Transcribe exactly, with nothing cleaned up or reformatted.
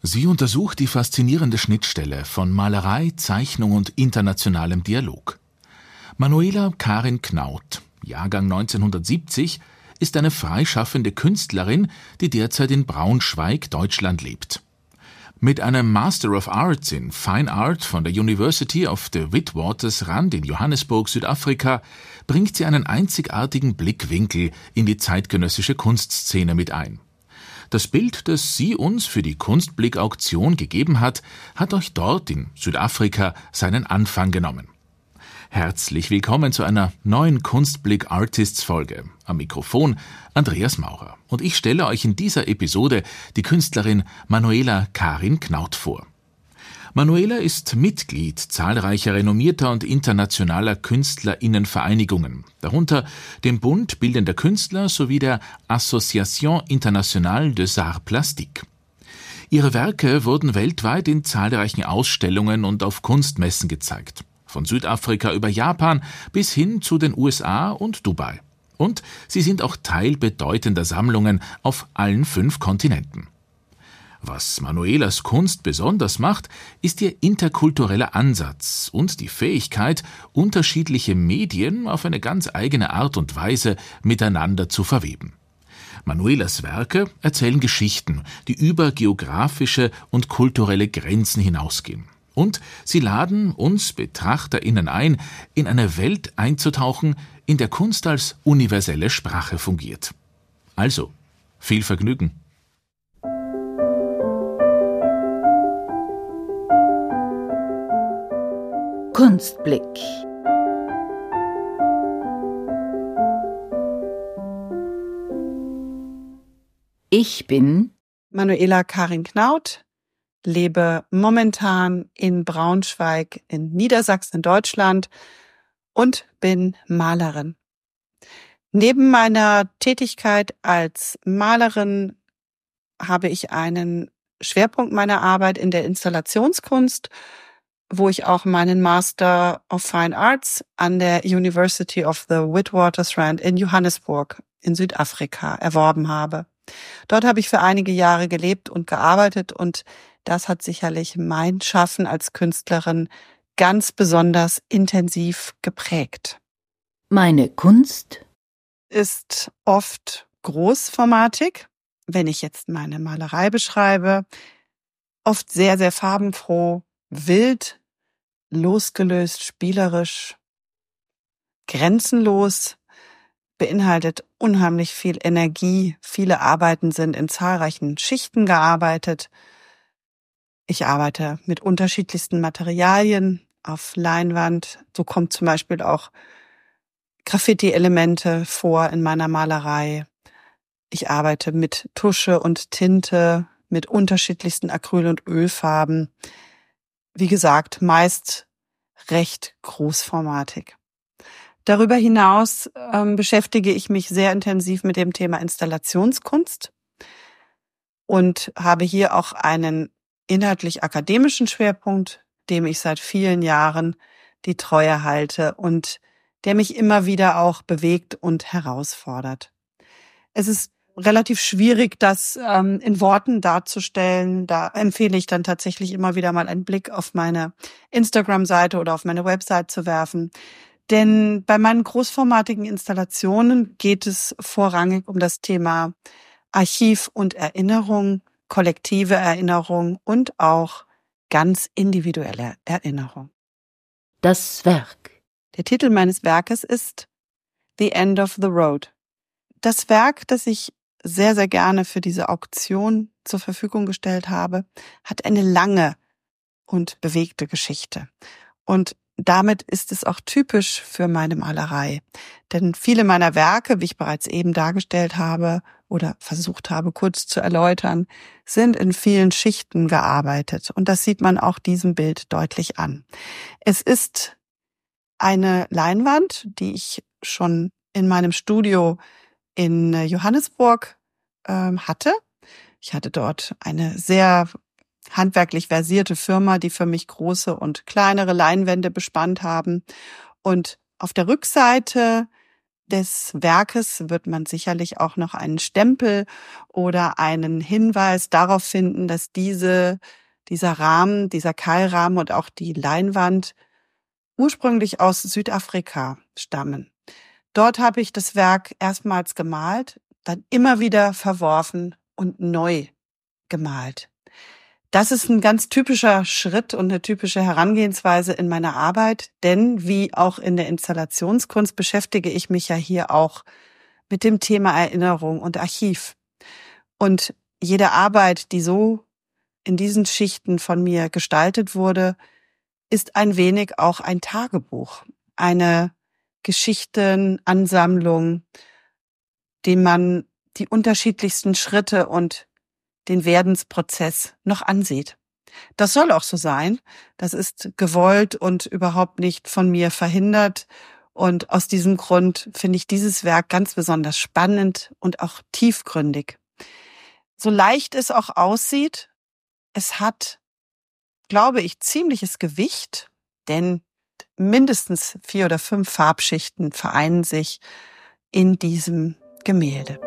Sie untersucht die faszinierende Schnittstelle von Malerei, Zeichnung und internationalem Dialog. Manuela Karin Knaut, Jahrgang neunzehnhundertsiebzig, ist eine freischaffende Künstlerin, die derzeit in Braunschweig, Deutschland lebt. Mit einem Master of Arts in Fine Art von der University of the Witwatersrand in Johannesburg, Südafrika, bringt sie einen einzigartigen Blickwinkel in die zeitgenössische Kunstszene mit ein. Das Bild, das sie uns für die Kunstblick-Auktion gegeben hat, hat euch dort in Südafrika seinen Anfang genommen. Herzlich willkommen zu einer neuen Kunstblick Artists Folge. Am Mikrofon Andreas Maurer. Und ich stelle euch in dieser Episode die Künstlerin Manuela Karin Knaut vor. Manuela ist Mitglied zahlreicher renommierter und internationaler KünstlerInnenvereinigungen, darunter dem Bund Bildender Künstler sowie der Association Internationale des Arts Plastiques. Ihre Werke wurden weltweit in zahlreichen Ausstellungen und auf Kunstmessen gezeigt. Von Südafrika über Japan bis hin zu den U S A und Dubai. Und sie sind auch Teil bedeutender Sammlungen auf allen fünf Kontinenten. Was Manuelas Kunst besonders macht, ist ihr interkultureller Ansatz und die Fähigkeit, unterschiedliche Medien auf eine ganz eigene Art und Weise miteinander zu verweben. Manuelas Werke erzählen Geschichten, die über geografische und kulturelle Grenzen hinausgehen. Und sie laden uns BetrachterInnen ein, in eine Welt einzutauchen, in der Kunst als universelle Sprache fungiert. Also, viel Vergnügen! Kunstblick. Ich bin Manuela Karin Knaut, lebe momentan in Braunschweig in Niedersachsen, Deutschland und bin Malerin. Neben meiner Tätigkeit als Malerin habe ich einen Schwerpunkt meiner Arbeit in der Installationskunst, wo ich auch meinen Master of Fine Arts an der University of the Witwatersrand in Johannesburg in Südafrika erworben habe. Dort habe ich für einige Jahre gelebt und gearbeitet und das hat sicherlich mein Schaffen als Künstlerin ganz besonders intensiv geprägt. Meine Kunst ist oft großformatig, wenn ich jetzt meine Malerei beschreibe, oft sehr, sehr farbenfroh, wild, losgelöst, spielerisch, grenzenlos, beinhaltet unheimlich viel Energie. Viele Arbeiten sind in zahlreichen Schichten gearbeitet. Ich arbeite mit unterschiedlichsten Materialien auf Leinwand. So kommt zum Beispiel auch Graffiti-Elemente vor in meiner Malerei. Ich arbeite mit Tusche und Tinte, mit unterschiedlichsten Acryl- und Ölfarben. Wie gesagt, meist recht großformatig. Darüber hinaus ähm, beschäftige ich mich sehr intensiv mit dem Thema Installationskunst und habe hier auch einen inhaltlich akademischen Schwerpunkt, dem ich seit vielen Jahren die Treue halte und der mich immer wieder auch bewegt und herausfordert. Es ist relativ schwierig, das ähm, in Worten darzustellen. Da empfehle ich dann tatsächlich immer wieder mal einen Blick auf meine Instagram-Seite oder auf meine Website zu werfen. Denn bei meinen großformatigen Installationen geht es vorrangig um das Thema Archiv und Erinnerung, kollektive Erinnerung und auch ganz individuelle Erinnerung. Das Werk. Der Titel meines Werkes ist The End of the Road. Das Werk, das ich sehr, sehr gerne für diese Auktion zur Verfügung gestellt habe, hat eine lange und bewegte Geschichte. Und damit ist es auch typisch für meine Malerei. Denn viele meiner Werke, wie ich bereits eben dargestellt habe oder versucht habe, kurz zu erläutern, sind in vielen Schichten gearbeitet. Und das sieht man auch diesem Bild deutlich an. Es ist eine Leinwand, die ich schon in meinem Studio in Johannesburg ähm, hatte. Ich hatte dort eine sehr handwerklich versierte Firma, die für mich große und kleinere Leinwände bespannt haben. Und auf der Rückseite des Werkes wird man sicherlich auch noch einen Stempel oder einen Hinweis darauf finden, dass diese, dieser Rahmen, dieser Keilrahmen und auch die Leinwand ursprünglich aus Südafrika stammen. Dort habe ich das Werk erstmals gemalt, dann immer wieder verworfen und neu gemalt. Das ist ein ganz typischer Schritt und eine typische Herangehensweise in meiner Arbeit, denn wie auch in der Installationskunst beschäftige ich mich ja hier auch mit dem Thema Erinnerung und Archiv. Und jede Arbeit, die so in diesen Schichten von mir gestaltet wurde, ist ein wenig auch ein Tagebuch, eine Geschichtenansammlung, dem man die unterschiedlichsten Schritte und den Werdensprozess noch ansieht. Das soll auch so sein. Das ist gewollt und überhaupt nicht von mir verhindert. Und aus diesem Grund finde ich dieses Werk ganz besonders spannend und auch tiefgründig. So leicht es auch aussieht, es hat, glaube ich, ziemliches Gewicht, denn mindestens vier oder fünf Farbschichten vereinen sich in diesem Gemälde.